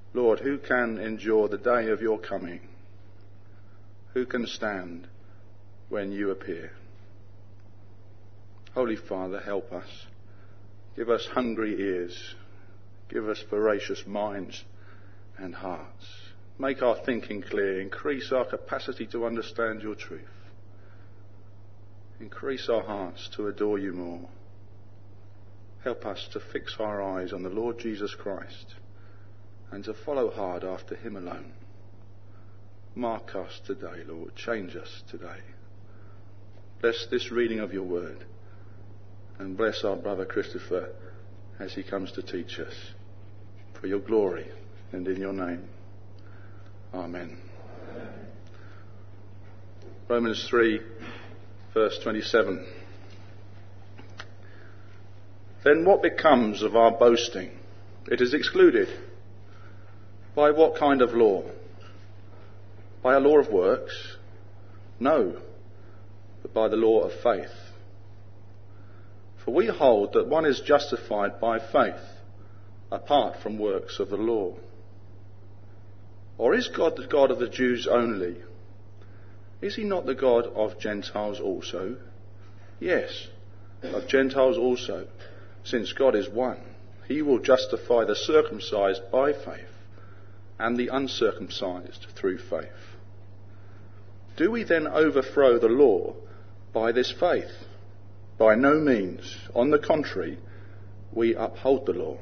Lord, who can endure the day of your coming? Who can stand when you appear? Holy Father, help us. Give us hungry ears. Give us voracious minds and hearts. Make our thinking clear. Increase our capacity to understand your truth. Increase our hearts to adore you more. Help us to fix our eyes on the Lord Jesus Christ and to follow hard after him alone. Mark us today, Lord. Change us today. Bless this reading of your word and bless our brother Christopher as he comes to teach us. For your glory and in your name. Amen. Romans 3, verse 27. Then what becomes of our boasting? It is excluded. By what kind of law? By a law of works? No, but by the law of faith. For we hold that one is justified by faith, apart from works of the law. Or is God the God of the Jews only? Is he not the God of Gentiles also? Yes, of Gentiles also, since God is one. He will justify the circumcised by faith and the uncircumcised through faith. Do we then overthrow the law by this faith? By no means. On the contrary, we uphold the law.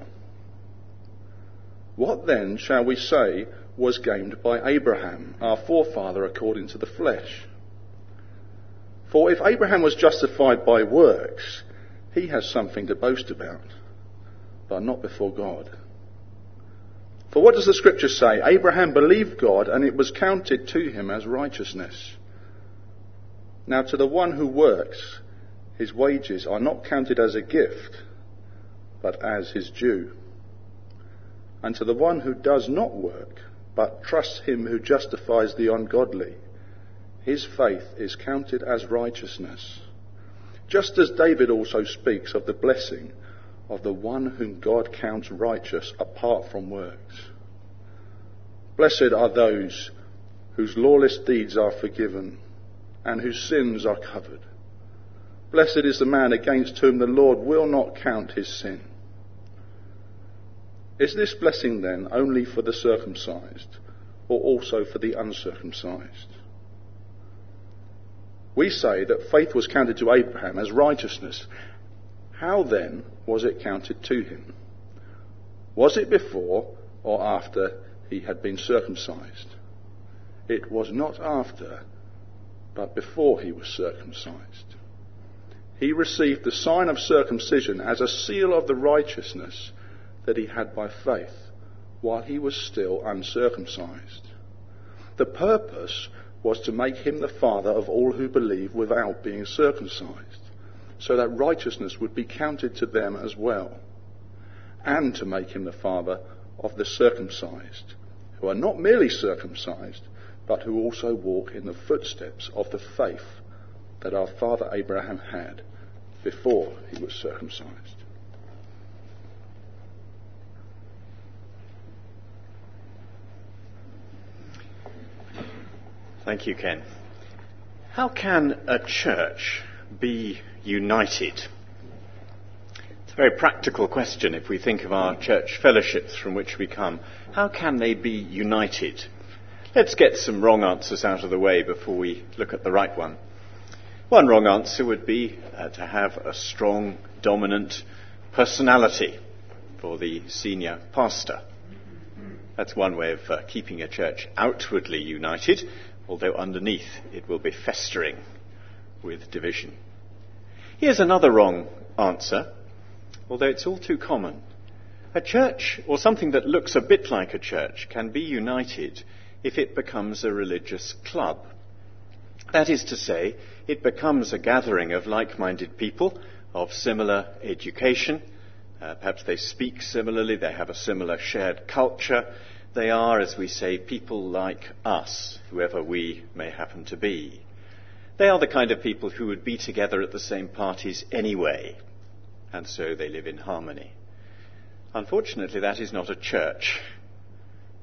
What then shall we say was gained by Abraham, our forefather according to the flesh? For if Abraham was justified by works, he has something to boast about, but not before God. For what does the scripture say? Abraham believed God, and it was counted to him as righteousness. Now to the one who works, his wages are not counted as a gift, but as his due. And to the one who does not work, but trusts him who justifies the ungodly, his faith is counted as righteousness. Just as David also speaks of the blessing of the one whom God counts righteous apart from works. Blessed are those whose lawless deeds are forgiven and whose sins are covered. Blessed is the man against whom the Lord will not count his sin. Is this blessing then only for the circumcised, or also for the uncircumcised? We say that faith was counted to Abraham as righteousness. How then was it counted to him? Was it before or after he had been circumcised? It was not after, but before he was circumcised. He received the sign of circumcision as a seal of the righteousness that he had by faith, while he was still uncircumcised. The purpose was to make him the father of all who believe without being circumcised, so that righteousness would be counted to them as well, and to make him the father of the circumcised, who are not merely circumcised, but who also walk in the footsteps of the faith that our father Abraham had before he was circumcised. Thank you, Ken. How can a church be united? It's a very practical question if we think of our church fellowships from which we come. How can they be united? Let's get some wrong answers out of the way before we look at the right one. One wrong answer would be to have a strong, dominant personality for the senior pastor. That's one way of keeping a church outwardly united, although underneath it will be festering with division. Here's another wrong answer, although it's all too common. A church, or something that looks a bit like a church, can be united if it becomes a religious club. That is to say, it becomes a gathering of like-minded people of similar education. Perhaps they speak similarly, they have a similar shared culture. They are, as we say, people like us, whoever we may happen to be. They are the kind of people who would be together at the same parties anyway, and so they live in harmony. Unfortunately, that is not a church.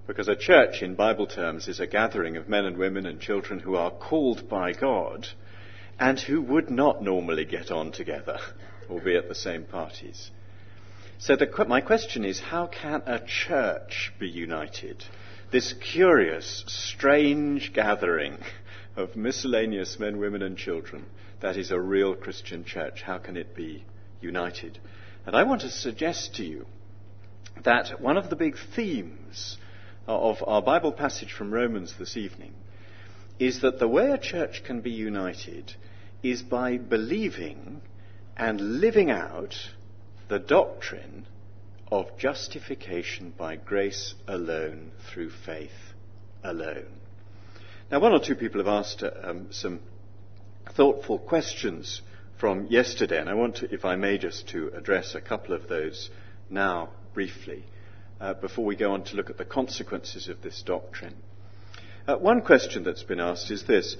Because a church, in Bible terms, is a gathering of men and women and children who are called by God and who would not normally get on together or be at the same parties. So my question is, how can a church be united? This curious, strange gathering of miscellaneous men, women and children, that is a real Christian church. How can it be united? And I want to suggest to you that one of the big themes of our Bible passage from Romans this evening is that the way a church can be united is by believing and living out the doctrine of justification by grace alone, through faith alone. Now, one or two people have asked some thoughtful questions from yesterday, and I want to, if I may, just to address a couple of those now briefly, before we go on to look at the consequences of this doctrine. One question that's been asked is this.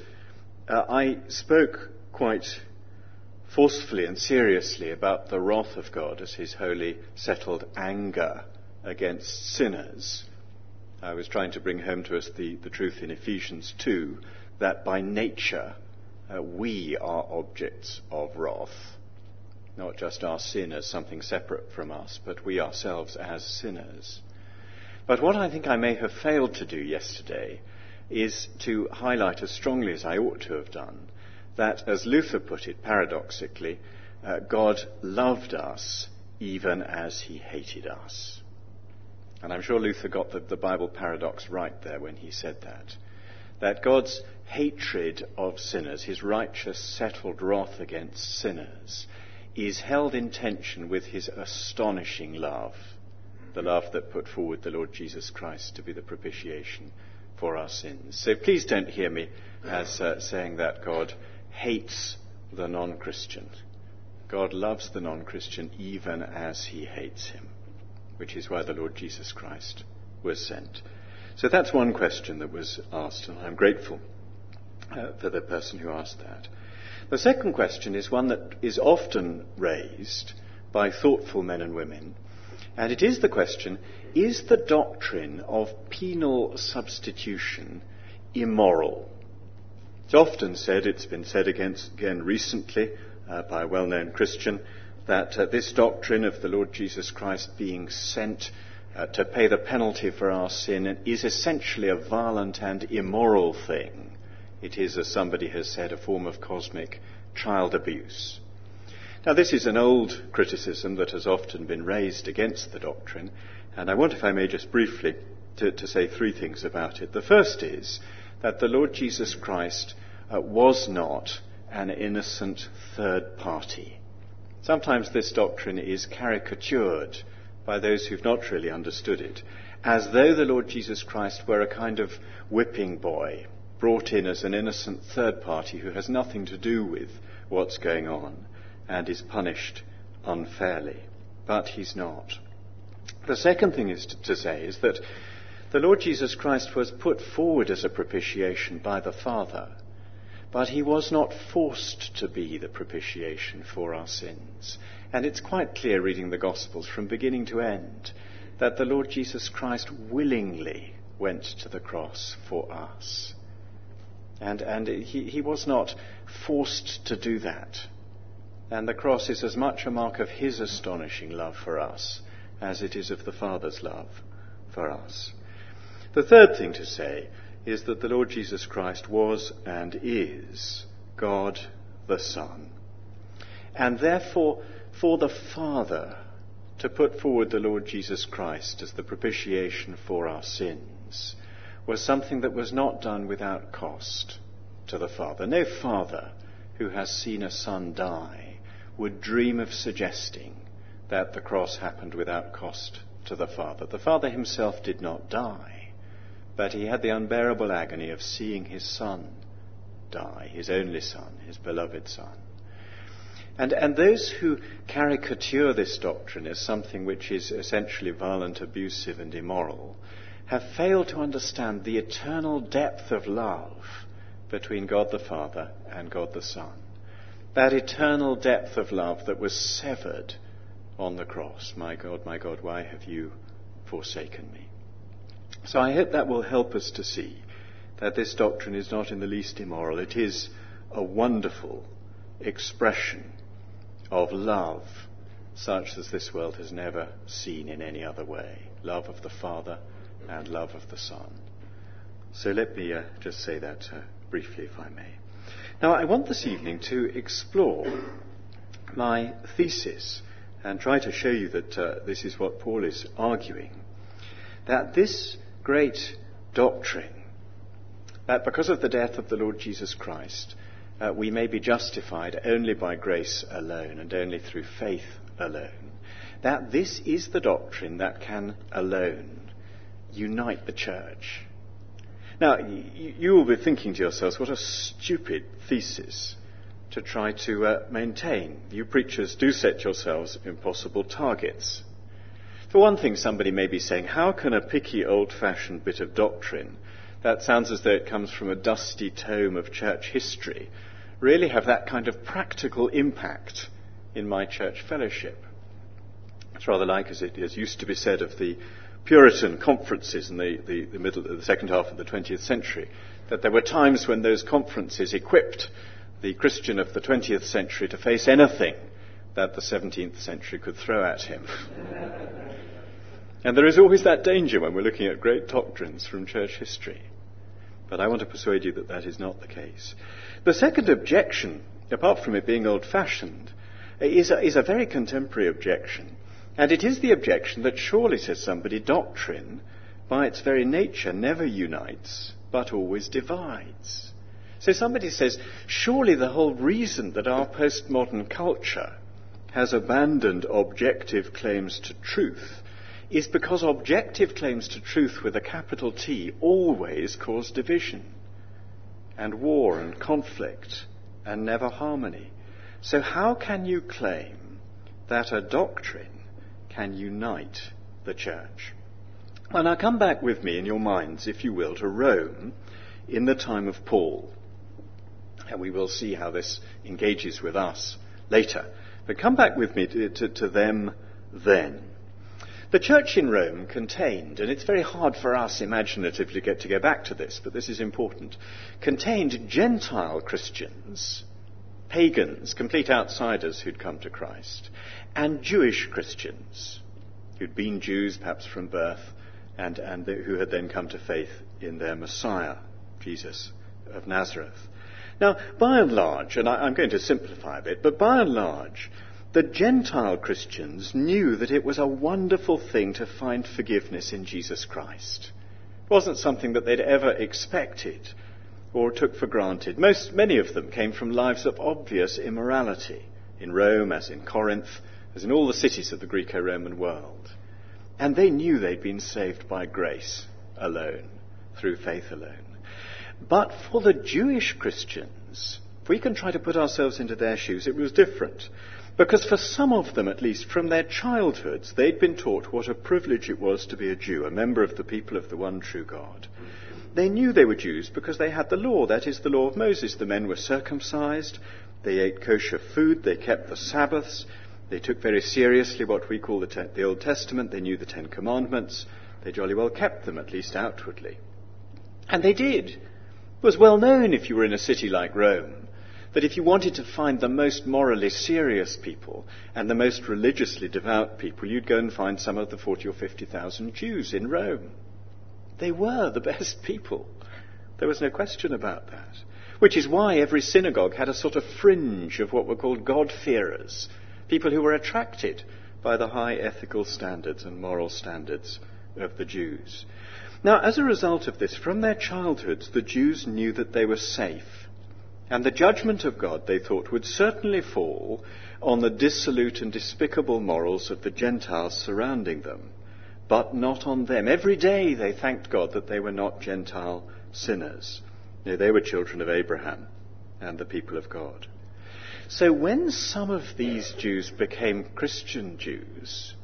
I spoke quite forcefully and seriously about the wrath of God as his holy, settled anger against sinners. I was trying to bring home to us the truth in Ephesians 2, that by nature we are objects of wrath. Not just our sin as something separate from us, but we ourselves as sinners. But what I think I may have failed to do yesterday is to highlight as strongly as I ought to have done that, as Luther put it paradoxically, God loved us even as he hated us. And I'm sure Luther got the Bible paradox right there when he said that. That God's hatred of sinners, his righteous settled wrath against sinners, is held in tension with his astonishing love, the love that put forward the Lord Jesus Christ to be the propitiation for our sins. So please don't hear me as saying that God hates the non-Christian. God loves the non-Christian even as he hates him, which is why the Lord Jesus Christ was sent. So that's one question that was asked, and I'm grateful for the person who asked that. The second question is one that is often raised by thoughtful men and women, and it is the question, is the doctrine of penal substitution immoral? It's often said, it's been said again recently by a well-known Christian, that this doctrine of the Lord Jesus Christ being sent to pay the penalty for our sin is essentially a violent and immoral thing. It is, as somebody has said, a form of cosmic child abuse. Now, this is an old criticism that has often been raised against the doctrine, and I want, if I may, just briefly to say three things about it. The first is that the Lord Jesus Christ was not an innocent third party. Sometimes this doctrine is caricatured by those who've not really understood it, as though the Lord Jesus Christ were a kind of whipping boy, brought in as an innocent third party who has nothing to do with what's going on and is punished unfairly. But he's not. The second thing is to say is that the Lord Jesus Christ was put forward as a propitiation by the Father, but he was not forced to be the propitiation for our sins. And it's quite clear, reading the Gospels from beginning to end, that the Lord Jesus Christ willingly went to the cross for us. And he was not forced to do that. And the cross is as much a mark of his astonishing love for us as it is of the Father's love for us. The third thing to say is that the Lord Jesus Christ was and is God the Son. And therefore, for the Father to put forward the Lord Jesus Christ as the propitiation for our sins was something that was not done without cost to the Father. No father who has seen a son die would dream of suggesting that the cross happened without cost to the Father. The Father himself did not die, but he had the unbearable agony of seeing his Son die, his only Son, his beloved Son. And those who caricature this doctrine as something which is essentially violent, abusive, and immoral have failed to understand the eternal depth of love between God the Father and God the Son. That eternal depth of love that was severed on the cross. My God, why have you forsaken me? So I hope that will help us to see that this doctrine is not in the least immoral. It is a wonderful expression of love, such as this world has never seen in any other way. Love of the Father and love of the Son. So let me just say that briefly, if I may. Now, I want this evening to explore my thesis and try to show you that this is what Paul is arguing, that this great doctrine, that because of the death of the Lord Jesus Christ, we may be justified only by grace alone and only through faith alone, that this is the doctrine that can alone unite the church. Now, you will be thinking to yourselves, what a stupid thesis to try to maintain. You preachers do set yourselves impossible targets. For one thing, somebody may be saying, how can a picky, old-fashioned bit of doctrine that sounds as though it comes from a dusty tome of church history really have that kind of practical impact in my church fellowship? It's rather like, as it used to be said of the Puritan conferences in the second half of the 20th century, that there were times when those conferences equipped the Christian of the 20th century to face anything that the 17th century could throw at him. And there is always that danger when we're looking at great doctrines from church history. But I want to persuade you that that is not the case. The second objection, apart from it being old-fashioned, is a very contemporary objection. And it is the objection that surely, says somebody, doctrine, by its very nature, never unites, but always divides. So somebody says, surely the whole reason that our postmodern culture has abandoned objective claims to truth is because objective claims to truth with a capital T always cause division and war and conflict and never harmony. So how can you claim that a doctrine can unite the church? Well, now come back with me in your minds, if you will, to Rome in the time of Paul. And we will see how this engages with us later. But come back with me to them then. The church in Rome contained, and it's very hard for us imaginatively to go back to this, but this is important, contained Gentile Christians, pagans, complete outsiders who'd come to Christ, and Jewish Christians who'd been Jews perhaps from birth and who had then come to faith in their Messiah, Jesus of Nazareth. Now, by and large, and I'm going to simplify a bit, but by and large, the Gentile Christians knew that it was a wonderful thing to find forgiveness in Jesus Christ. It wasn't something that they'd ever expected or took for granted. Many of them came from lives of obvious immorality, in Rome, as in Corinth, as in all the cities of the Greco-Roman world. And they knew they'd been saved by grace alone, through faith alone. But for the Jewish Christians, if we can try to put ourselves into their shoes, it was different. Because for some of them, at least, from their childhoods, they'd been taught what a privilege it was to be a Jew, a member of the people of the one true God. They knew they were Jews because they had the law, that is, the law of Moses. The men were circumcised, they ate kosher food, they kept the Sabbaths, they took very seriously what we call the Old Testament, they knew the Ten Commandments, they jolly well kept them, at least outwardly. And they did. It was well known, if you were in a city like Rome, that if you wanted to find the most morally serious people and the most religiously devout people, you'd go and find some of the 40 or 50,000 Jews in Rome. They were the best people. There was no question about that. Which is why every synagogue had a sort of fringe of what were called God-fearers, people who were attracted by the high ethical standards and moral standards of the Jews. Now, as a result of this, from their childhoods, the Jews knew that they were safe. And the judgment of God, they thought, would certainly fall on the dissolute and despicable morals of the Gentiles surrounding them, but not on them. Every day they thanked God that they were not Gentile sinners. No, they were children of Abraham and the people of God. So when some of these Jews became Christian Jews,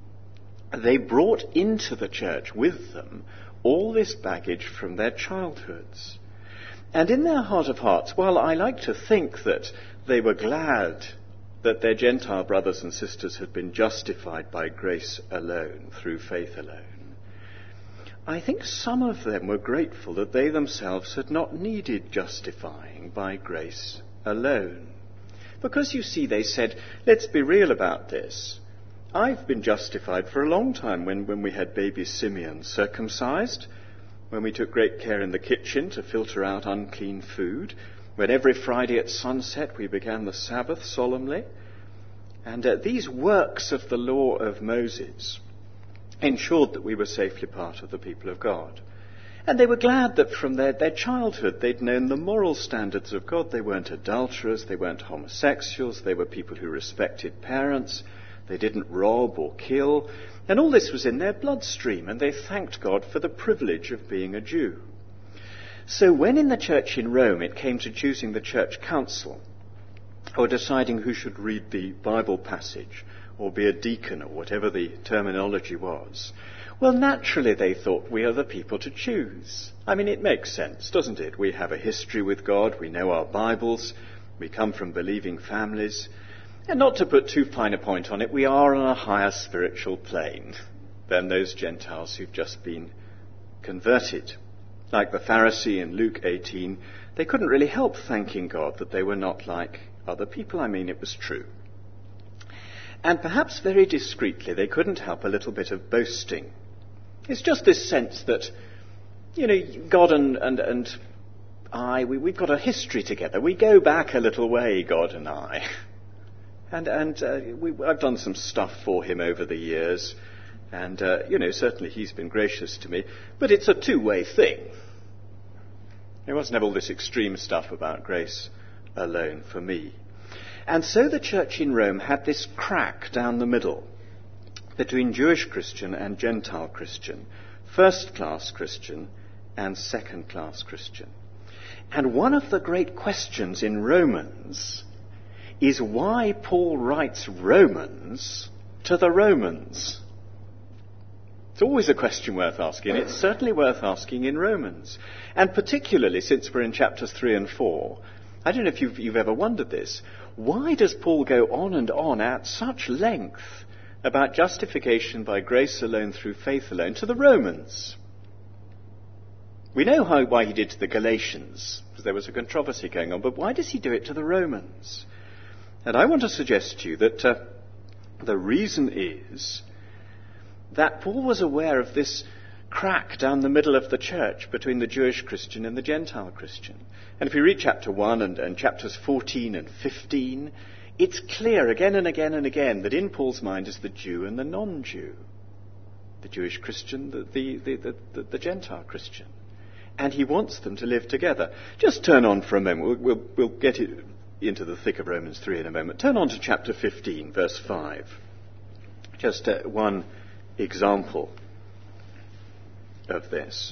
they brought into the church with them all this baggage from their childhoods. And in their heart of hearts, while I like to think that they were glad that their Gentile brothers and sisters had been justified by grace alone, through faith alone, I think some of them were grateful that they themselves had not needed justifying by grace alone. Because, you see, they said, let's be real about this. I've been justified for a long time when we had baby Simeon circumcised, when we took great care in the kitchen to filter out unclean food, when every Friday at sunset we began the Sabbath solemnly. And these works of the law of Moses ensured that we were safely part of the people of God. And they were glad that from their childhood they'd known the moral standards of God. They weren't adulterers, they weren't homosexuals, they were people who respected parents, they didn't rob or kill, and all this was in their bloodstream, and they thanked God for the privilege of being a Jew. So when in the church in Rome it came to choosing the church council, or deciding who should read the Bible passage, or be a deacon, or whatever the terminology was, well, naturally they thought we are the people to choose. I mean, it makes sense, doesn't it? We have a history with God, we know our Bibles, we come from believing families, and not to put too fine a point on it, we are on a higher spiritual plane than those Gentiles who've just been converted. Like the Pharisee in Luke 18, they couldn't really help thanking God that they were not like other people. I mean, it was true. And perhaps very discreetly, they couldn't help a little bit of boasting. It's just this sense that, God and I, we've got a history together. We go back a little way, God and I. And I've done some stuff for him over the years. And, certainly he's been gracious to me. But it's a two-way thing. He mustn't have all this extreme stuff about grace alone for me. And so the church in Rome had this crack down the middle between Jewish Christian and Gentile Christian, first-class Christian and second-class Christian. And one of the great questions in Romans is why Paul writes Romans to the Romans. It's always a question worth asking. It's certainly worth asking in Romans. And particularly since we're in chapters 3 and 4, I don't know if you've ever wondered this. Why does Paul go on and on at such length about justification by grace alone through faith alone to the Romans? We know why he did to the Galatians, because there was a controversy going on, but why does he do it to the Romans? And I want to suggest to you that the reason is that Paul was aware of this crack down the middle of the church between the Jewish Christian and the Gentile Christian. And if we read chapter 1 and chapters 14 and 15, it's clear again and again and again that in Paul's mind is the Jew and the non-Jew, the Jewish Christian, the Gentile Christian. And he wants them to live together. Just turn on for a moment. We'll get into the thick of Romans 3 in a moment. Turn on to chapter 15, verse 5. Just one example of this.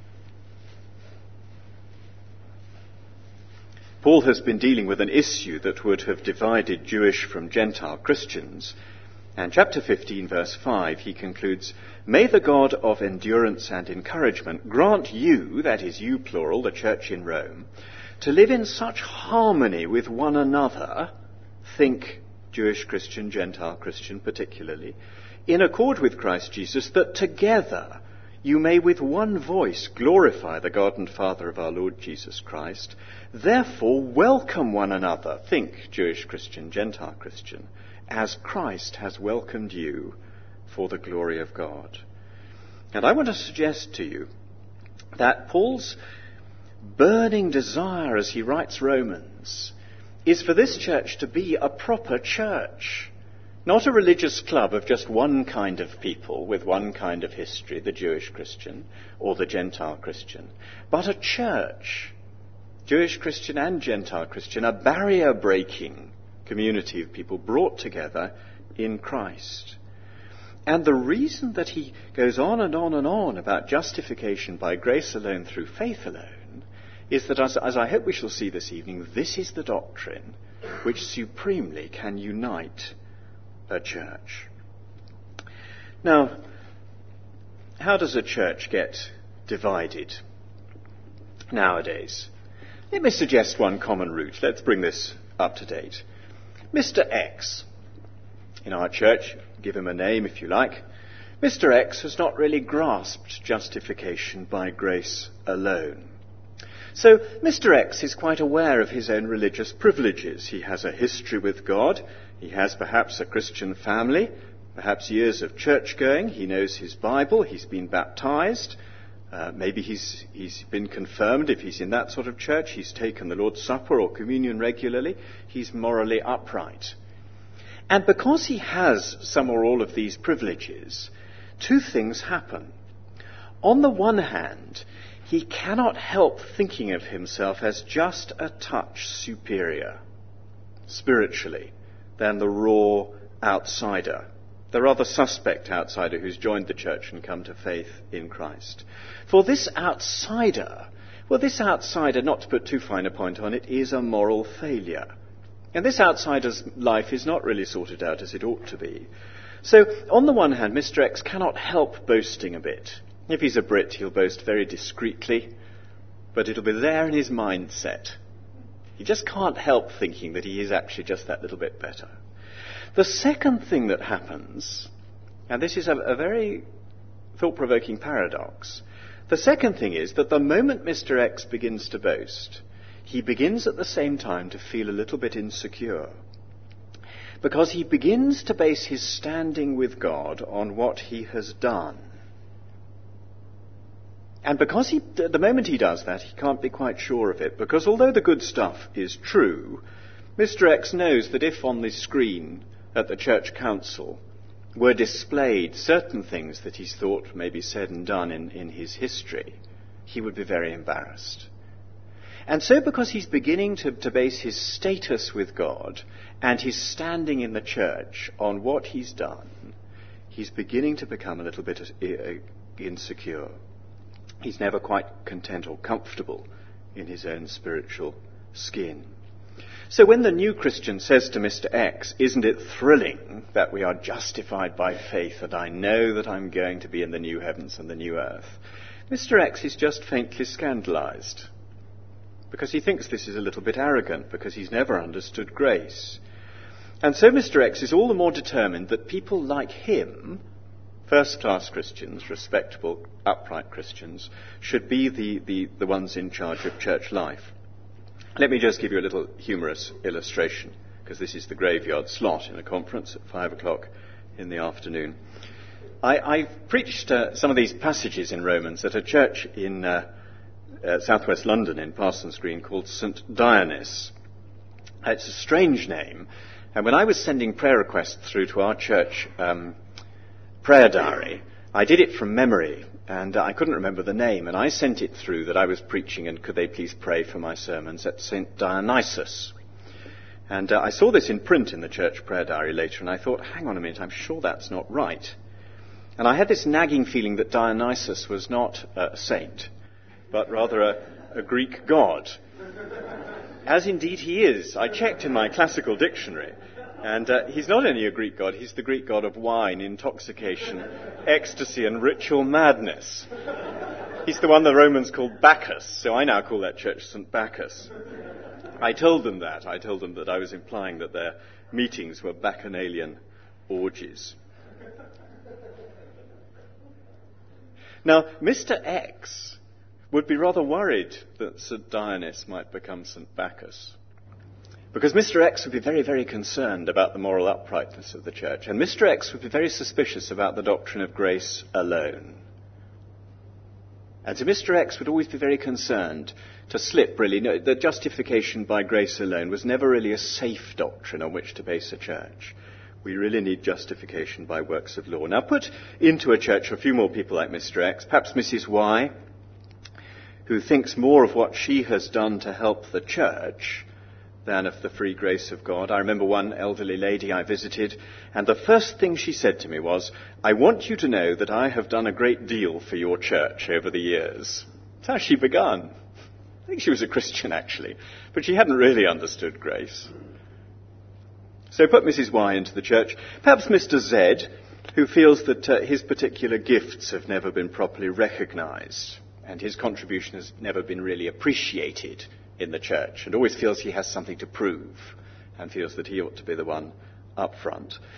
Paul has been dealing with an issue that would have divided Jewish from Gentile Christians. And chapter 15, verse 5, he concludes, "May the God of endurance and encouragement grant you," that is you plural, the church in Rome, "to live in such harmony with one another," think Jewish Christian, Gentile Christian particularly, "in accord with Christ Jesus, that together you may with one voice glorify the God and Father of our Lord Jesus Christ. Therefore welcome one another," think Jewish Christian, Gentile Christian, "as Christ has welcomed you for the glory of God." And I want to suggest to you that Paul's burning desire as he writes Romans is for this church to be a proper church. Not a religious club of just one kind of people with one kind of history, the Jewish Christian or the Gentile Christian, but a church, Jewish Christian and Gentile Christian, a barrier-breaking community of people brought together in Christ. And the reason that he goes on and on and on about justification by grace alone through faith alone is that, as I hope we shall see this evening, this is the doctrine which supremely can unite a church. Now, how does a church get divided nowadays? Let me suggest one common route. Let's bring this up to date. Mr. X in our church, give him a name if you like. Mr. X has not really grasped justification by grace alone. So Mr. X is quite aware of his own religious privileges. He has a history with God. He has perhaps a Christian family, perhaps years of church going. He knows his Bible. He's been baptized. Maybe he's been confirmed if he's in that sort of church. He's taken the Lord's Supper or communion regularly. He's morally upright. And because he has some or all of these privileges, two things happen. On the one hand, he cannot help thinking of himself as just a touch superior, spiritually, than the raw outsider, the rather suspect outsider who's joined the church and come to faith in Christ. For this outsider, not to put too fine a point on it, is a moral failure. And this outsider's life is not really sorted out as it ought to be. So, on the one hand, Mr. X cannot help boasting a bit. If he's a Brit, he'll boast very discreetly, but it'll be there in his mindset. He just can't help thinking that he is actually just that little bit better. The second thing that happens, and this is a very thought-provoking paradox, the second thing is that the moment Mr. X begins to boast, he begins at the same time to feel a little bit insecure, because he begins to base his standing with God on what he has done. And because the moment he does that, he can't be quite sure of it, because although the good stuff is true, Mr. X knows that if on the screen at the church council were displayed certain things that he's thought maybe said and done in his history, he would be very embarrassed. And so because he's beginning to base his status with God and his standing in the church on what he's done, he's beginning to become a little bit insecure. He's never quite content or comfortable in his own spiritual skin. So when the new Christian says to Mr. X, "Isn't it thrilling that we are justified by faith and I know that I'm going to be in the new heavens and the new earth?" Mr. X is just faintly scandalized, because he thinks this is a little bit arrogant, because he's never understood grace. And so Mr. X is all the more determined that people like him, first-class Christians, respectable, upright Christians, should be the ones in charge of church life. Let me just give you a little humorous illustration, because this is the graveyard slot in a conference at 5 o'clock in the afternoon. I've preached some of these passages in Romans at a church in southwest London in Parsons Green called St. Dionys. It's a strange name, and when I was sending prayer requests through to our church prayer diary, I did it from memory, and I couldn't remember the name, and I sent it through that I was preaching, and could they please pray for my sermons at St. Dionysus. And I saw this in print in the church prayer diary later, and I thought, hang on a minute, I'm sure that's not right. And I had this nagging feeling that Dionysus was not a saint, but rather a Greek god. As indeed he is. I checked in my classical dictionary, and he's not only a Greek god, he's the Greek god of wine, intoxication, ecstasy, and ritual madness. He's the one the Romans called Bacchus, so I now call that church St. Bacchus. I told them that. I told them that I was implying that their meetings were bacchanalian orgies. Now, Mr. X would be rather worried that St. Dionys might become St. Bacchus, because Mr. X would be very, very concerned about the moral uprightness of the church, and Mr. X would be very suspicious about the doctrine of grace alone. And so Mr. X would always be very concerned to slip, really. No, the justification by grace alone was never really a safe doctrine on which to base a church. We really need justification by works of law. Now put into a church a few more people like Mr. X, perhaps Mrs. Y, who thinks more of what she has done to help the church than of the free grace of God. I remember one elderly lady I visited, and the first thing she said to me was, "I want you to know that I have done a great deal for your church over the years." That's how she began. I think she was a Christian, actually, but she hadn't really understood grace. So put Mrs. Y into the church. Perhaps Mr. Z, who feels that his particular gifts have never been properly recognized, and his contribution has never been really appreciated in the church, and always feels he has something to prove, and feels that he ought to be the one up front.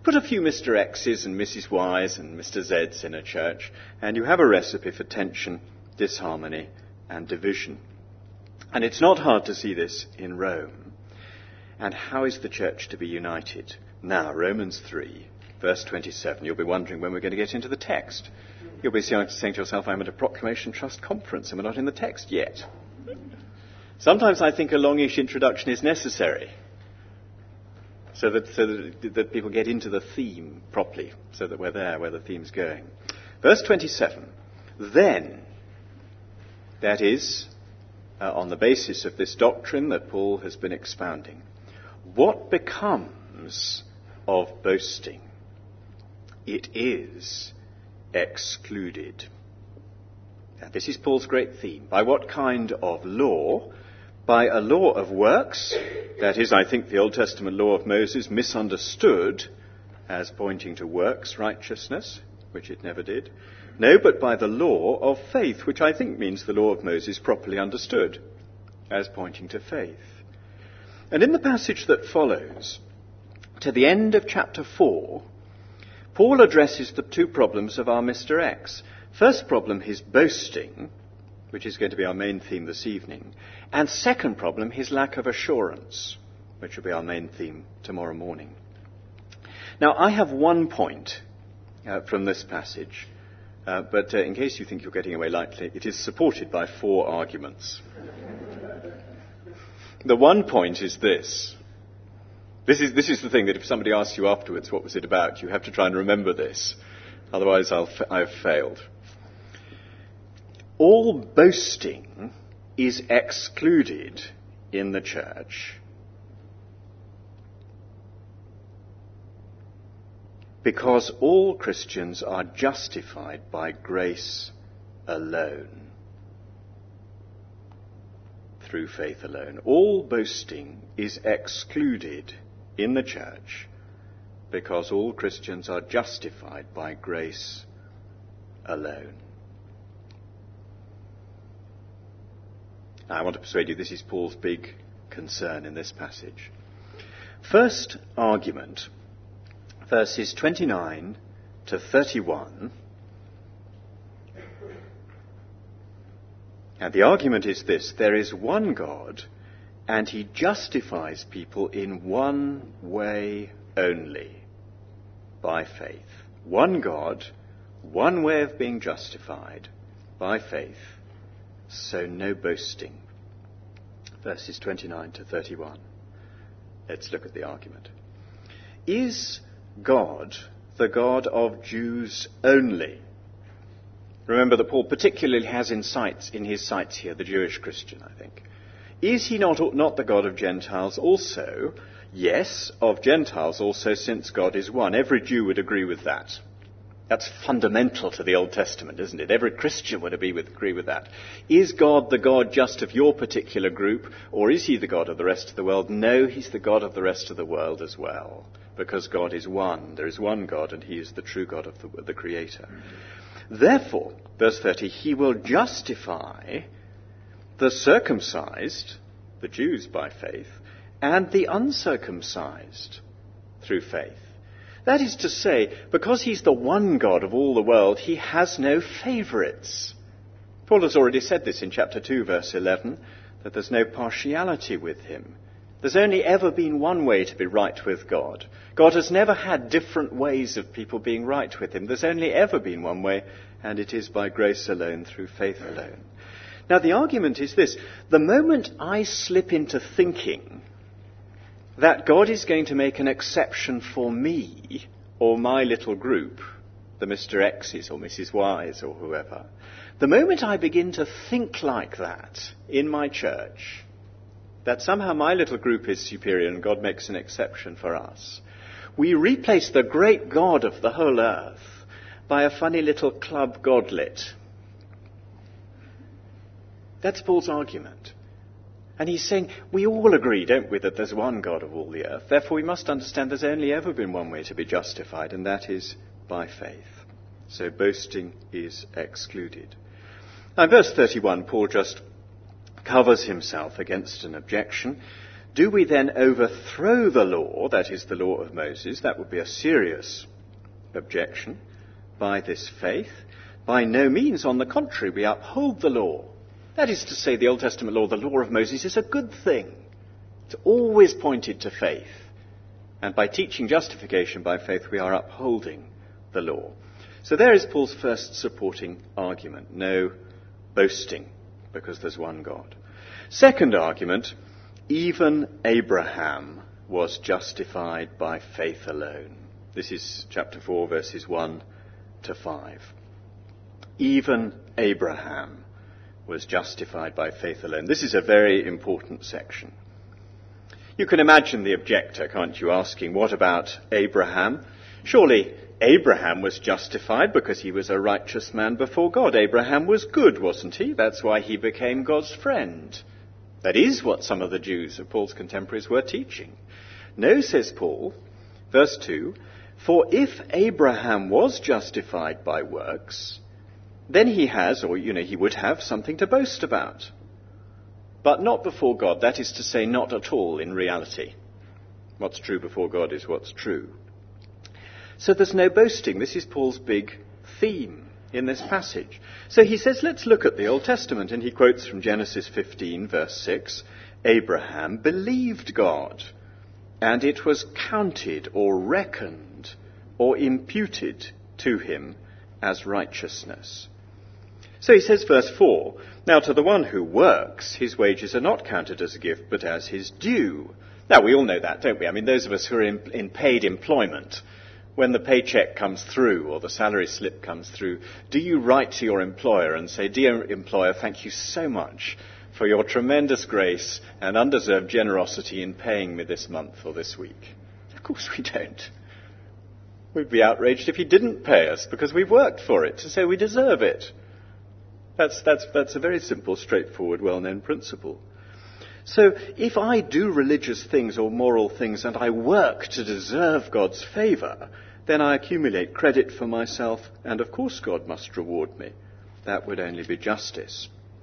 Put a few Mr. X's and Mrs. Y's and Mr. Z's in a church, and you have a recipe for tension, disharmony, and division. And it's not hard to see this in Rome. And how is the church to be united? Now, Romans 3, verse 27. You'll be wondering when we're going to get into the text. You'll be saying to yourself, I'm at a Proclamation Trust conference and we're not in the text yet. Sometimes I think a longish introduction is necessary so that people get into the theme properly, so that we're there where the theme's going. Verse 27. Then, that is, on the basis of this doctrine that Paul has been expounding, what becomes of boasting? It is excluded. Now, this is Paul's great theme. By what kind of law? By a law of works, that is, I think, the Old Testament law of Moses misunderstood as pointing to works righteousness, which it never did. No, but by the law of faith, which I think means the law of Moses properly understood as pointing to faith. And in the passage that follows, to the end of chapter 4, Paul addresses the two problems of our Mr. X. First problem, his boasting, which is going to be our main theme this evening. And second problem, his lack of assurance, which will be our main theme tomorrow morning. Now, I have one point from this passage, but in case you think you're getting away lightly, it is supported by 4 arguments. The one point is this. This is the thing that if somebody asks you afterwards, what was it about, you have to try and remember this. Otherwise, I've failed. All boasting is excluded in the church because all Christians are justified by grace alone, through faith alone. All boasting is excluded in the church because all Christians are justified by grace alone. Now, I want to persuade you this is Paul's big concern in this passage. First argument, verses 29 to 31. And the argument is this: there is one God, and he justifies people in one way only, by faith. One God, one way of being justified, by faith. So no boasting. Verses 29 to 31. Let's look at the argument. Is God the God of Jews only? Remember that Paul particularly has in his sights here the Jewish Christian, I think. Is he not the God of Gentiles also? Yes, of Gentiles also, since God is one. Every Jew would agree with that. That's fundamental to the Old Testament, isn't it? Every Christian would agree with that. Is God the God just of your particular group, or is he the God of the rest of the world? No, he's the God of the rest of the world as well, because God is one. There is one God, and he is the true God of the Creator. Therefore, verse 30, he will justify the circumcised, the Jews by faith, and the uncircumcised through faith. That is to say, because he's the one God of all the world, he has no favourites. Paul has already said this in chapter 2, verse 11, that there's no partiality with him. There's only ever been one way to be right with God. God has never had different ways of people being right with him. There's only ever been one way, and it is by grace alone, through faith alone. Now, the argument is this: the moment I slip into thinking that God is going to make an exception for me or my little group, the Mr. X's or Mrs. Y's or whoever, the moment I begin to think like that in my church, that somehow my little group is superior and God makes an exception for us, we replace the great God of the whole earth by a funny little club godlet. That's Paul's argument. And he's saying, we all agree, don't we, that there's one God of all the earth. Therefore, we must understand there's only ever been one way to be justified, and that is by faith. So boasting is excluded. Now, in verse 31, Paul just covers himself against an objection. Do we then overthrow the law, that is the law of Moses? That would be a serious objection. By this faith? By no means. On the contrary, we uphold the law. That is to say, the Old Testament law, the law of Moses, is a good thing. It's always pointed to faith. And by teaching justification by faith, we are upholding the law. So there is Paul's first supporting argument. No boasting, because there's one God. Second argument, even Abraham was justified by faith alone. This is chapter 4, verses 1 to 5. Even Abraham was justified by faith alone. This is a very important section. You can imagine the objector, can't you, asking, what about Abraham? Surely Abraham was justified because he was a righteous man before God. Abraham was good, wasn't he? That's why he became God's friend. That is what some of the Jews of Paul's contemporaries were teaching. No, says Paul, verse 2, for if Abraham was justified by works, then he has, or he would have something to boast about. But not before God, that is to say, not at all in reality. What's true before God is what's true. So there's no boasting. This is Paul's big theme in this passage. So he says, let's look at the Old Testament, and he quotes from Genesis 15, verse 6, Abraham believed God, and it was counted or reckoned or imputed to him as righteousness. So he says, verse 4, now to the one who works, his wages are not counted as a gift, but as his due. Now, we all know that, don't we? I mean, those of us who are in paid employment, when the paycheck comes through or the salary slip comes through, do you write to your employer and say, dear employer, thank you so much for your tremendous grace and undeserved generosity in paying me this month or this week? Of course we don't. We'd be outraged if he didn't pay us because we've worked for it, to say we deserve it. That's a very simple, straightforward, well-known principle. So if I do religious things or moral things and I work to deserve God's favour, then I accumulate credit for myself, and of course God must reward me. That would only be justice.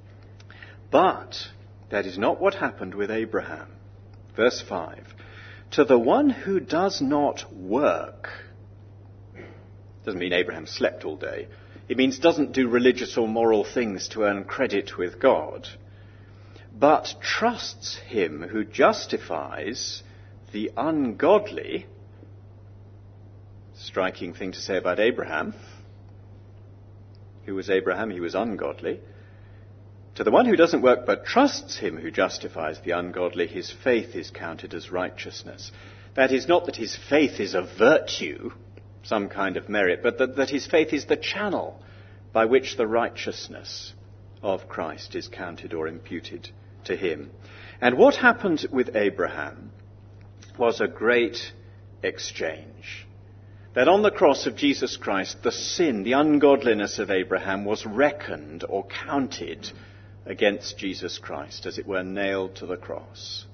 But that is not what happened with Abraham. Verse 5, to the one who does not work, doesn't mean Abraham slept all day. It means doesn't do religious or moral things to earn credit with God, but trusts him who justifies the ungodly. Striking thing to say about Abraham. Who was Abraham? He was ungodly. To the one who doesn't work but trusts him who justifies the ungodly, his faith is counted as righteousness. That is not that his faith is a virtue, some kind of merit, but that his faith is the channel by which the righteousness of Christ is counted or imputed to him. And what happened with Abraham was a great exchange. That on the cross of Jesus Christ, the sin, the ungodliness of Abraham was reckoned or counted against Jesus Christ, as it were, nailed to the cross.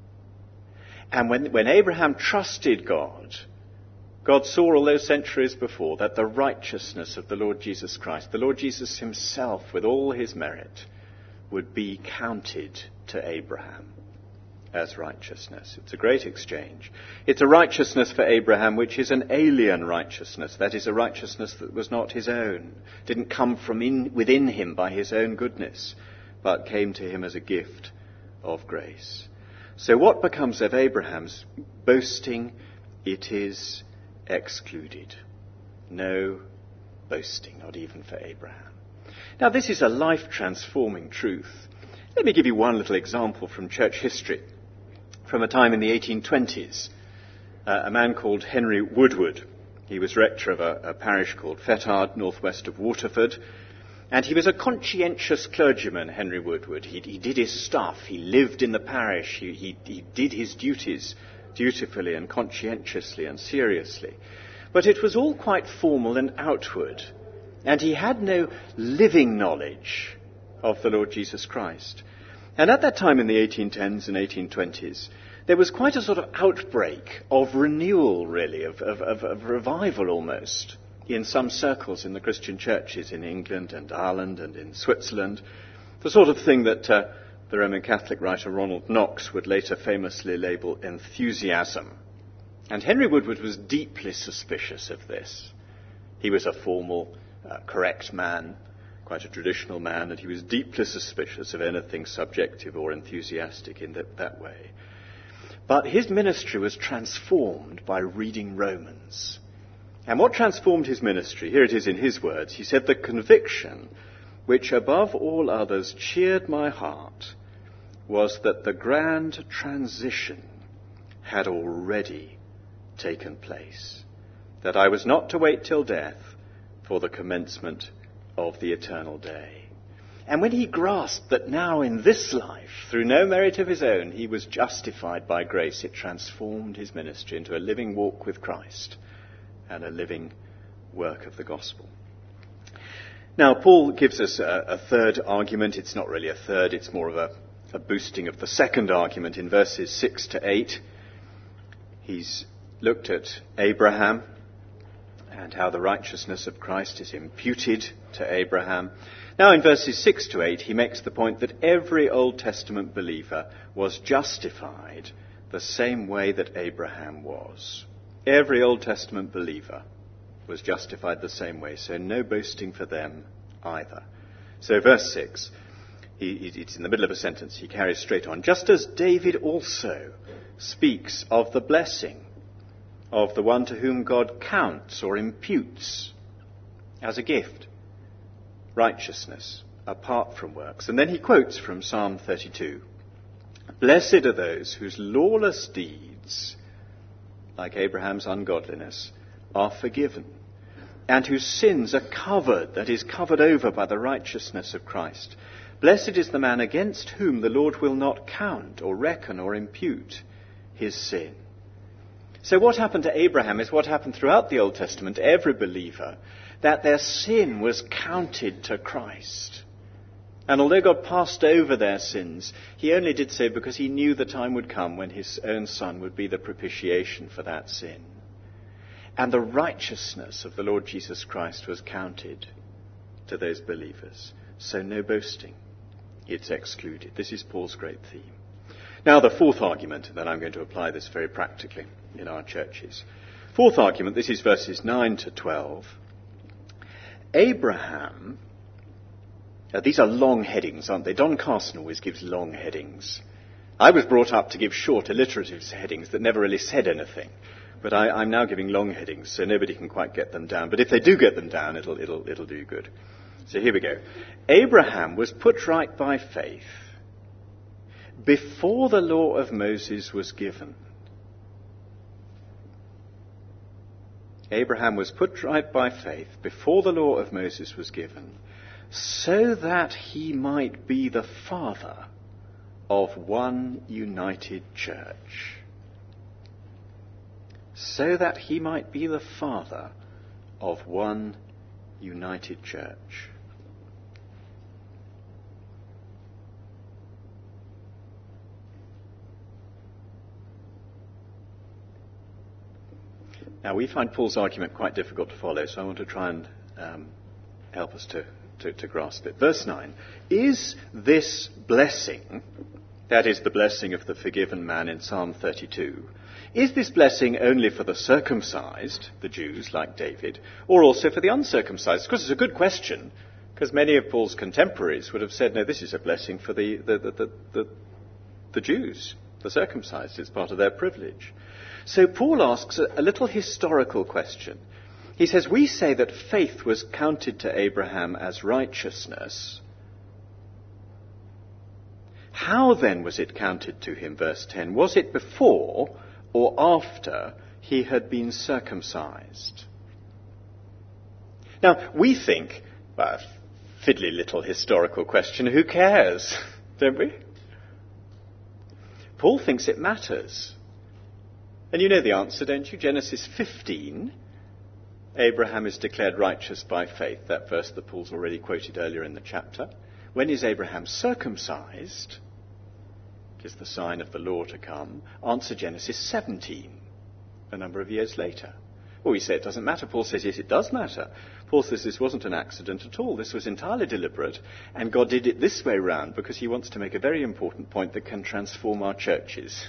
And when Abraham trusted God, God saw all those centuries before that the righteousness of the Lord Jesus Christ, the Lord Jesus himself with all his merit, would be counted to Abraham as righteousness. It's a great exchange. It's a righteousness for Abraham which is an alien righteousness. That is a righteousness that was not his own, didn't come from within him by his own goodness, but came to him as a gift of grace. So what becomes of Abraham's boasting? It is excluded. No boasting, not even for Abraham. Now, this is a life-transforming truth. Let me give you one little example from church history, from a time in the 1820s. A man called Henry Woodward. He was rector of a parish called Fethard, northwest of Waterford. And he was a conscientious clergyman, Henry Woodward. He did his stuff. He lived in the parish. He did his duties dutifully and conscientiously and seriously. But it was all quite formal and outward. And he had no living knowledge of the Lord Jesus Christ. And at that time in the 1810s and 1820s, there was quite a sort of outbreak of renewal, really, of revival almost, in some circles in the Christian churches in England and Ireland and in Switzerland. The sort of thing that the Roman Catholic writer Ronald Knox would later famously label enthusiasm. And Henry Woodward was deeply suspicious of this. He was a formal, correct man, quite a traditional man, and he was deeply suspicious of anything subjective or enthusiastic in that way. But his ministry was transformed by reading Romans. And what transformed his ministry, here it is in his words, he said, "The conviction which above all others cheered my heart was that the grand transition had already taken place, that I was not to wait till death for the commencement of the eternal day." And when he grasped that now in this life, through no merit of his own, he was justified by grace, it transformed his ministry into a living walk with Christ and a living work of the gospel. Now, Paul gives us a third argument. It's not really a third, it's more of a boosting of the second argument in verses 6 to 8. He's looked at Abraham and how the righteousness of Christ is imputed to Abraham. Now in verses 6 to 8, he makes the point that every Old Testament believer was justified the same way that Abraham was. Every Old Testament believer was justified the same way, so no boasting for them either. So verse 6, it's in the middle of a sentence, he carries straight on. Just as David also speaks of the blessing of the one to whom God counts or imputes as a gift righteousness apart from works. And then he quotes from Psalm 32. Blessed are those whose lawless deeds, like Abraham's ungodliness, are forgiven, and whose sins are covered, that is, covered over by the righteousness of Christ. Blessed is the man against whom the Lord will not count or reckon or impute his sin. So what happened to Abraham is what happened throughout the Old Testament to every believer, that their sin was counted to Christ. And although God passed over their sins, he only did so because he knew the time would come when his own son would be the propitiation for that sin. And the righteousness of the Lord Jesus Christ was counted to those believers. So no boasting. It's excluded. This is Paul's great theme. Now the fourth argument, and then I'm going to apply this very practically in our churches. Fourth argument, this is verses 9 to 12. Abraham, these are long headings, aren't they? Don Carson always gives long headings. I was brought up to give short alliterative headings that never really said anything. But I'm now giving long headings, so nobody can quite get them down. But if they do get them down, it'll do good. So here we go. Abraham was put right by faith before the law of Moses was given. Abraham was put right by faith before the law of Moses was given, so that he might be the father of one united church. So that he might be the father of one united church. Now, we find Paul's argument quite difficult to follow, so I want to try and help us to grasp it. Verse 9. Is this blessing, that is the blessing of the forgiven man in Psalm 32, is this blessing only for the circumcised, the Jews, like David, or also for the uncircumcised? Of course, it's a good question, because many of Paul's contemporaries would have said, no, this is a blessing for the Jews, the circumcised. It's part of their privilege. So Paul asks a little historical question. He says, we say that faith was counted to Abraham as righteousness. How then was it counted to him, verse 10? Was it before or after he had been circumcised? Now, we think, well, fiddly little historical question, who cares? Don't we? Paul thinks it matters. And you know the answer, don't you? Genesis 15, Abraham is declared righteous by faith, that verse that Paul's already quoted earlier in the chapter. When is Abraham circumcised? It is the sign of the law to come. Answer Genesis 17, a number of years later. Well, we say it doesn't matter. Paul says, yes, it does matter. Paul says this wasn't an accident at all. This was entirely deliberate. And God did it this way round because he wants to make a very important point that can transform our churches.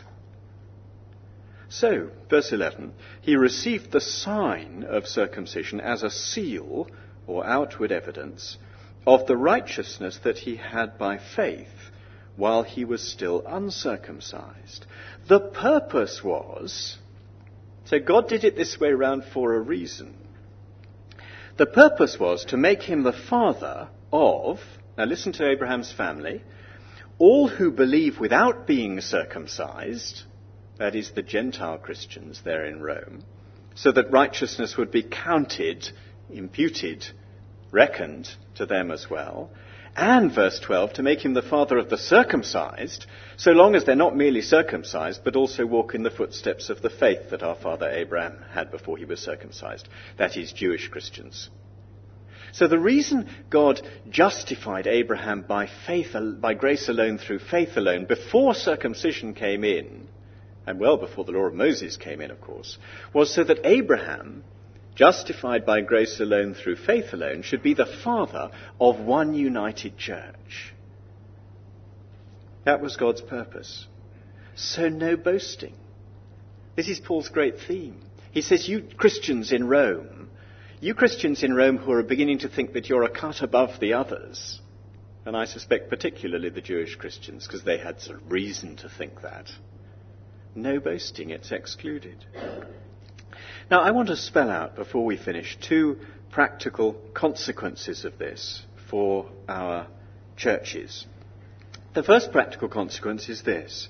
So, verse 11, he received the sign of circumcision as a seal or outward evidence of the righteousness that he had by faith while he was still uncircumcised. The purpose was, so God did it this way round for a reason. The purpose was to make him the father of, now listen to Abraham's family, all who believe without being circumcised, that is the Gentile Christians there in Rome, so that righteousness would be counted, imputed, reckoned to them as well. And, verse 12, to make him the father of the circumcised, so long as they're not merely circumcised, but also walk in the footsteps of the faith that our father Abraham had before he was circumcised. That is, Jewish Christians. So the reason God justified Abraham by faith, by grace alone, through faith alone, before circumcision came in, and well before the law of Moses came in, of course, was so that Abraham, justified by grace alone through faith alone, should be the father of one united church. That was God's purpose. So no boasting. This is Paul's great theme. He says, you Christians in Rome who are beginning to think that you're a cut above the others, and I suspect particularly the Jewish Christians, because they had some reason to think that. No boasting, it's excluded. Now, I want to spell out, before we finish, two practical consequences of this for our churches. The first practical consequence is this.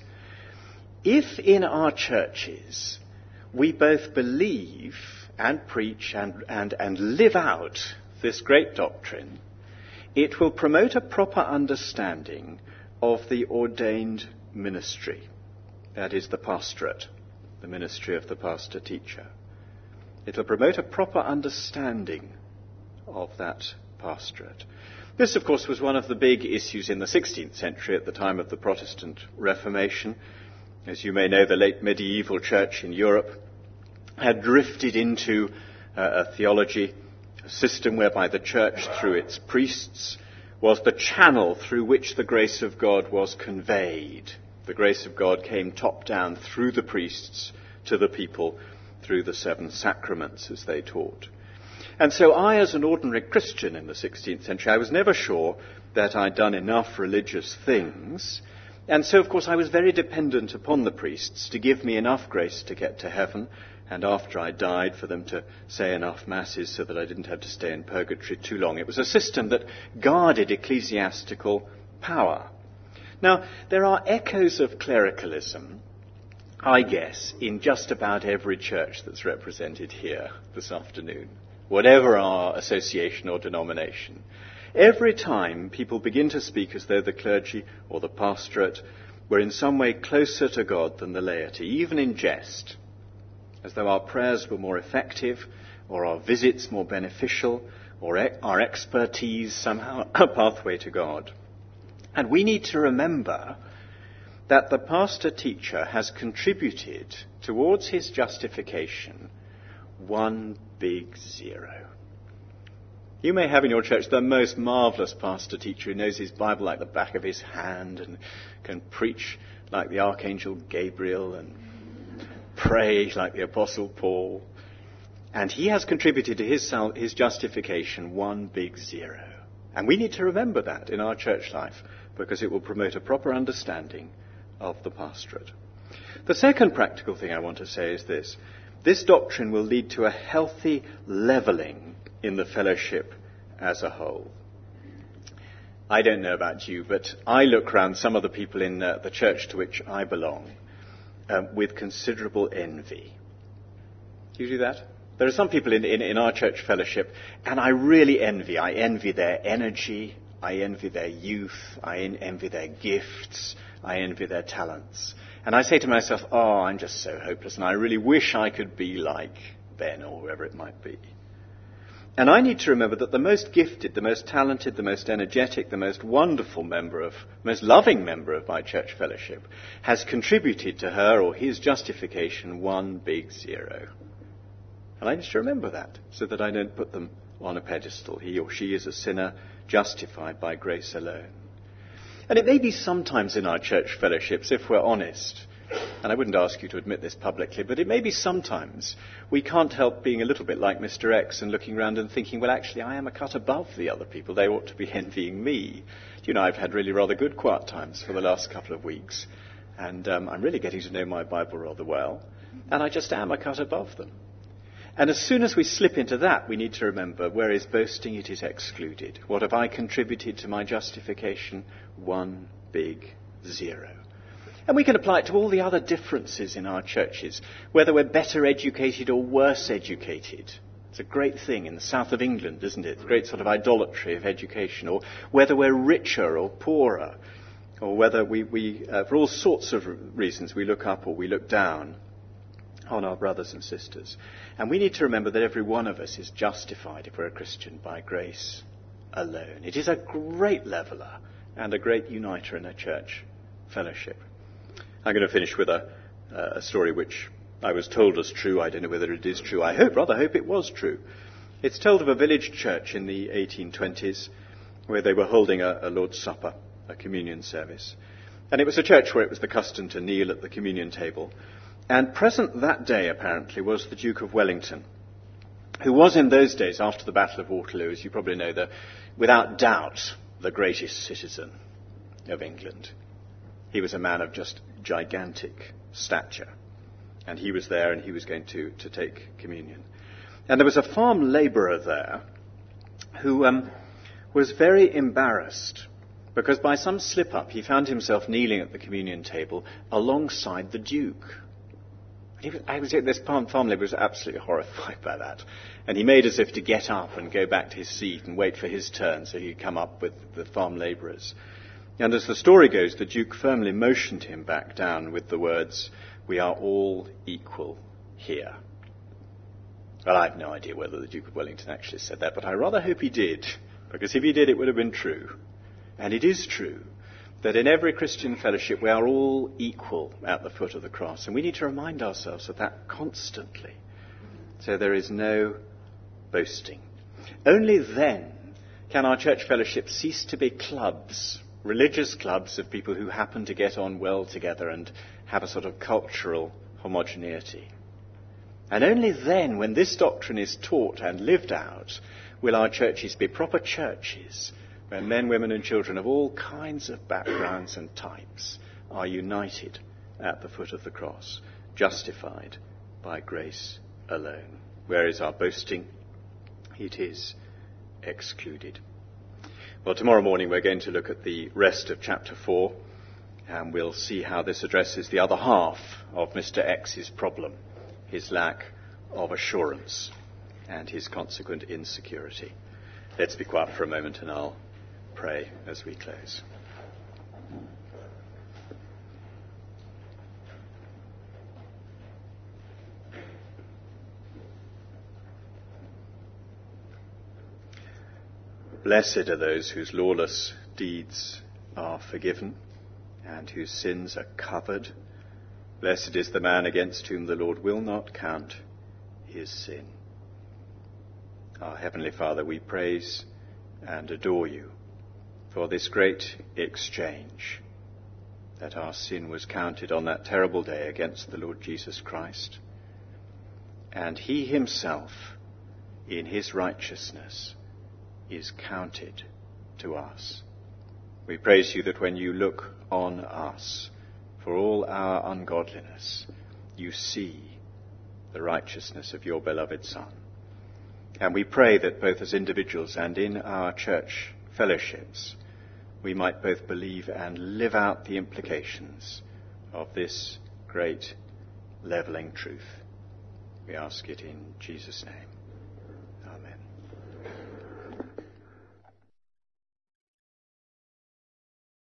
If in our churches we both believe and preach and live out this great doctrine, it will promote a proper understanding of the ordained ministry. That is the pastorate, the ministry of the pastor-teacher. It will promote a proper understanding of that pastorate. This, of course, was one of the big issues in the 16th century at the time of the Protestant Reformation. As you may know, the late medieval church in Europe had drifted into a theology, a system whereby the church, through its priests, was the channel through which the grace of God was conveyed. The grace of God came top down through the priests to the people through the 7 sacraments, as they taught. And so I, as an ordinary Christian in the 16th century, I was never sure that I'd done enough religious things. And so, of course, I was very dependent upon the priests to give me enough grace to get to heaven, and after I died, for them to say enough masses so that I didn't have to stay in purgatory too long. It was a system that guarded ecclesiastical power. Now, there are echoes of clericalism, I guess, in just about every church that's represented here this afternoon, whatever our association or denomination. Every time people begin to speak as though the clergy or the pastorate were in some way closer to God than the laity, even in jest, as though our prayers were more effective, or our visits more beneficial, or our expertise somehow a pathway to God. And we need to remember that the pastor-teacher has contributed towards his justification 1 big 0. You may have in your church the most marvellous pastor-teacher who knows his Bible like the back of his hand and can preach like the Archangel Gabriel and pray like the Apostle Paul. And he has contributed to his justification 1 big 0. And we need to remember that in our church life, because it will promote a proper understanding of the pastorate. The second practical thing I want to say is this. This doctrine will lead to a healthy levelling in the fellowship as a whole. I don't know about you, but I look around some of the people in the church to which I belong with considerable envy. Do you do that? There are some people in our church fellowship, and I really envy. I envy their energy. I envy their youth. I envy their gifts. I envy their talents. And I say to myself, oh, I'm just so hopeless, and I really wish I could be like Ben or whoever it might be. And I need to remember that the most gifted, the most talented, the most energetic, the most wonderful most loving member of my church fellowship has contributed to her or his justification 1 big 0. And I need to remember that so that I don't put them on a pedestal. He or she is a sinner justified by grace alone. And it may be sometimes in our church fellowships, if we're honest, and I wouldn't ask you to admit this publicly, but it may be sometimes we can't help being a little bit like Mr. X and looking around and thinking, well, actually, I am a cut above the other people. They ought to be envying me. You know, I've had really rather good quiet times for the last couple of weeks, and I'm really getting to know my Bible rather well, and I just am a cut above them. And as soon as we slip into that, we need to remember, where is boasting, it is excluded. What have I contributed to my justification? One big zero. And we can apply it to all the other differences in our churches, whether we're better educated or worse educated. It's a great thing in the south of England, isn't it? It's a great sort of idolatry of education. Or whether we're richer or poorer, or whether we for all sorts of reasons, we look up or we look down on our brothers and sisters. And we need to remember that every one of us is justified, if we're a Christian, by grace alone. It is a great leveller and a great uniter in a church fellowship. I'm going to finish with a story which I was told was true. I don't know whether it is true. I rather hope it was true. It's told of a village church in the 1820s where they were holding a Lord's Supper, a communion service. And it was a church where it was the custom to kneel at the communion table. And present that day, apparently, was the Duke of Wellington, who was in those days, after the Battle of Waterloo, as you probably know, without doubt, the greatest citizen of England. He was a man of just gigantic stature. And he was there and he was going to take communion. And there was a farm labourer there who was very embarrassed because by some slip-up he found himself kneeling at the communion table alongside the Duke. This farm labourer was absolutely horrified by that. And he made as if to get up and go back to his seat and wait for his turn so he'd come up with the farm labourers. And as the story goes, the Duke firmly motioned him back down with the words, "We are all equal here." Well, I have no idea whether the Duke of Wellington actually said that, but I rather hope he did, because if he did, it would have been true. And it is true that in every Christian fellowship we are all equal at the foot of the cross. And we need to remind ourselves of that constantly. So there is no boasting. Only then can our church fellowship cease to be clubs, religious clubs of people who happen to get on well together and have a sort of cultural homogeneity. And only then, when this doctrine is taught and lived out, will our churches be proper churches where men, women and children of all kinds of backgrounds and types are united at the foot of the cross, justified by grace alone. Where is our boasting? It is excluded. Well, tomorrow morning we're going to look at the rest of chapter 4, and we'll see how this addresses the other half of Mr. X's problem, his lack of assurance and his consequent insecurity. Let's be quiet for a moment and I'll pray as we close. Blessed are those whose lawless deeds are forgiven and whose sins are covered. Blessed is the man against whom the Lord will not count his sin. Our Heavenly Father, we praise and adore you for this great exchange, that our sin was counted on that terrible day against the Lord Jesus Christ, and he himself, in his righteousness, is counted to us. We praise you that when you look on us for all our ungodliness, you see the righteousness of your beloved Son. And we pray that both as individuals and in our church fellowships, we might both believe and live out the implications of this great levelling truth. We ask it in Jesus' name.